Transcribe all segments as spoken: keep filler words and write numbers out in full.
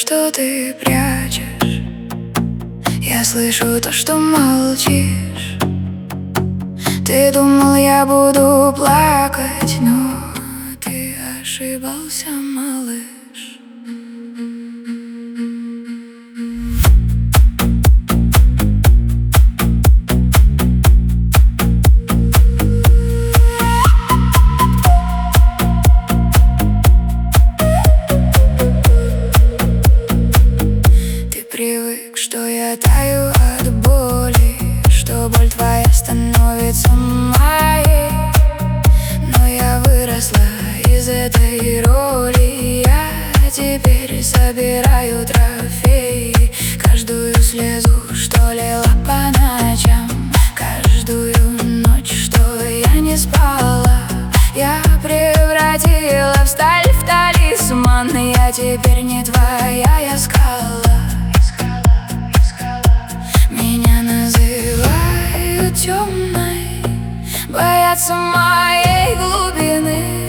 что ты прячешь. Я слышу то, что молчишь. Ты думал, я буду плакать, но ты ошибался, малыш. Привык, что я таю от боли, что боль твоя становится моей. Но я выросла из этой роли, я теперь собираю трофеи. Каждую слезу, что лила по ночам, каждую ночь, что я не спала, я превратила в сталь, в талисман. Я теперь не твоя, я скала. Темной, боятся моей глубины.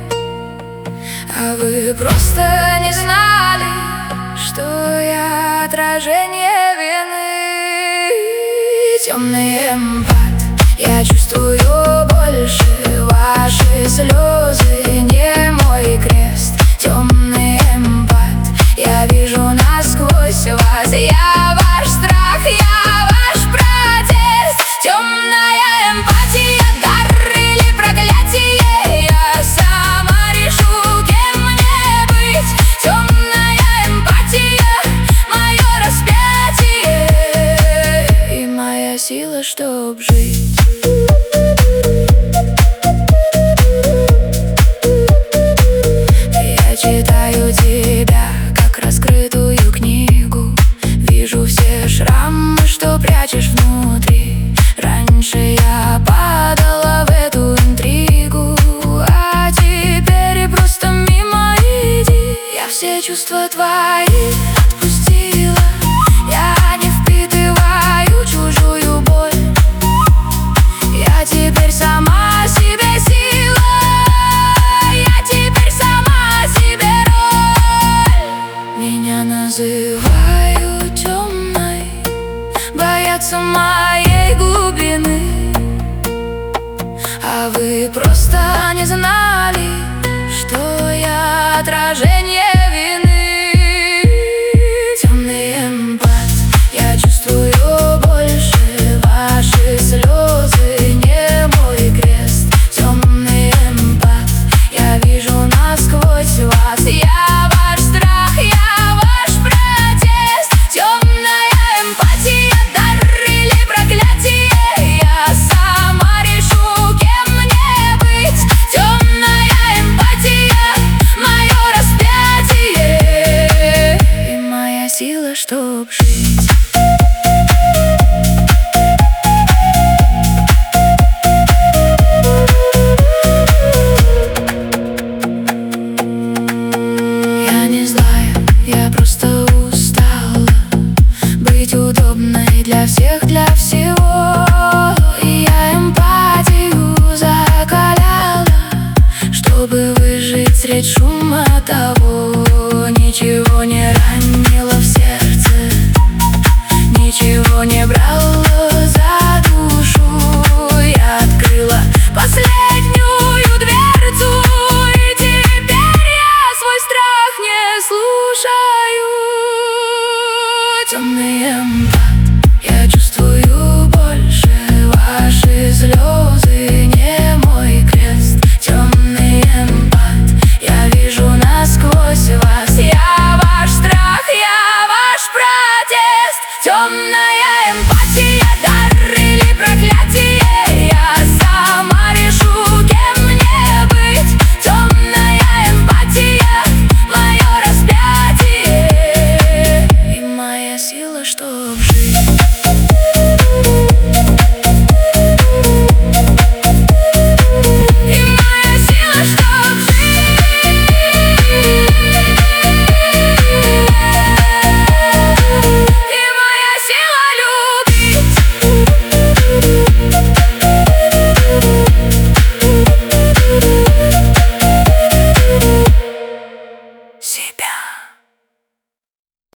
А вы просто не знали, что я отражение вины. Темный эмпат, я чувствую больше. Ваши слезы не мой крест. Темный эмпат, я вижу насквозь вас. Я ваш страх, я ваш протест. Темная эмпатия, дар или проклятие, я сама решу, кем мне быть. Темная эмпатия, мое распятие и моя сила, чтоб жить. Я читаю тебя, как раскрытую книгу. Вижу все шрамы, что прячешь внутри. Раньше я падала в эту интригу, а теперь просто мимо иди. Я все чувства твои отпустила. Я не впитываю чужую боль. Я теперь сама себе сила. Я теперь сама себе роль. Меня называют темной, боятся моей глубины. А вы просто не знали, что я отражение вины. Темный эмпат, я чувствую больше. Ваши слезы не мой крест. Темный эмпат, я вижу насквозь вас. Я ваш страх, я ваш протест. Темная эмпатия, дар или проклятие, я сама решу, кем мне быть. Темная эмпатия, мое распятие и моя сила, чтоб жить. Я не злая, я просто устала быть удобной для всех, для всего. И я эмпатию закаляла, чтобы выжить средь шума того. Ничего не ранило в сердце, ничего не брало за душу. Я открыла последний